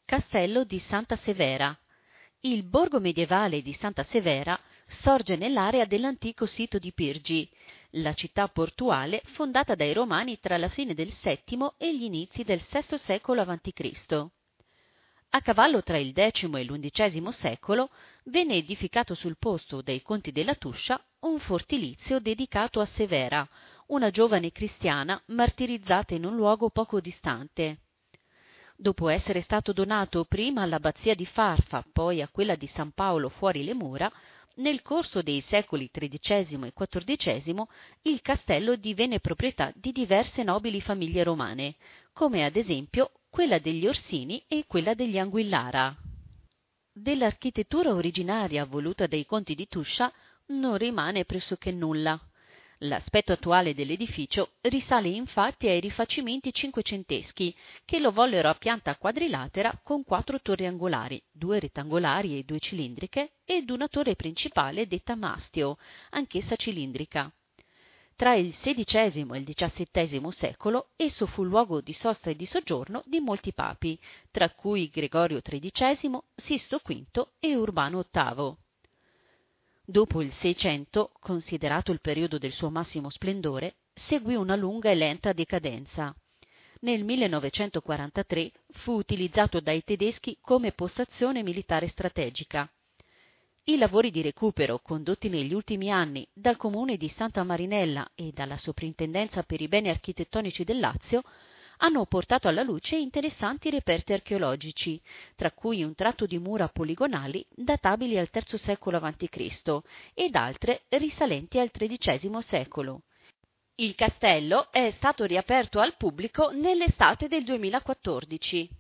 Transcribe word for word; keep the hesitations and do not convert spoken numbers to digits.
Castello di Santa Severa. Il borgo medievale di Santa Severa sorge nell'area dell'antico sito di Pirgi, la città portuale fondata dai Romani tra la fine del settimo e gli inizi del sesto secolo avanti Cristo. A cavallo tra il decimo e l'undicesimo secolo venne edificato sul posto dei Conti della Tuscia un fortilizio dedicato a Severa, una giovane cristiana martirizzata in un luogo poco distante. Dopo essere stato donato prima all'abbazia di Farfa, poi a quella di San Paolo fuori le mura, nel corso dei secoli tredicesimo e quattordicesimo il castello divenne proprietà di diverse nobili famiglie romane, come ad esempio quella degli Orsini e quella degli Anguillara. Dell'architettura originaria voluta dai Conti di Tuscia non rimane pressoché nulla. L'aspetto attuale dell'edificio risale infatti ai rifacimenti cinquecenteschi, che lo vollero a pianta quadrilatera con quattro torri angolari, due rettangolari e due cilindriche, ed una torre principale detta mastio, anch'essa cilindrica. Tra il sedicesimo e il diciassettesimo secolo esso fu luogo di sosta e di soggiorno di molti papi, tra cui Gregorio tredicesimo, Sisto quinto e Urbano ottavo. Dopo il Seicento, considerato il periodo del suo massimo splendore, seguì una lunga e lenta decadenza. Nel millenovecentoquarantatré fu utilizzato dai tedeschi come postazione militare strategica. I lavori di recupero condotti negli ultimi anni dal comune di Santa Marinella e dalla Soprintendenza per i beni architettonici del Lazio hanno portato alla luce interessanti reperti archeologici, tra cui un tratto di mura poligonali databili al terzo secolo avanti Cristo ed altre risalenti al tredicesimo secolo. Il castello è stato riaperto al pubblico nell'estate del duemilaquattordici.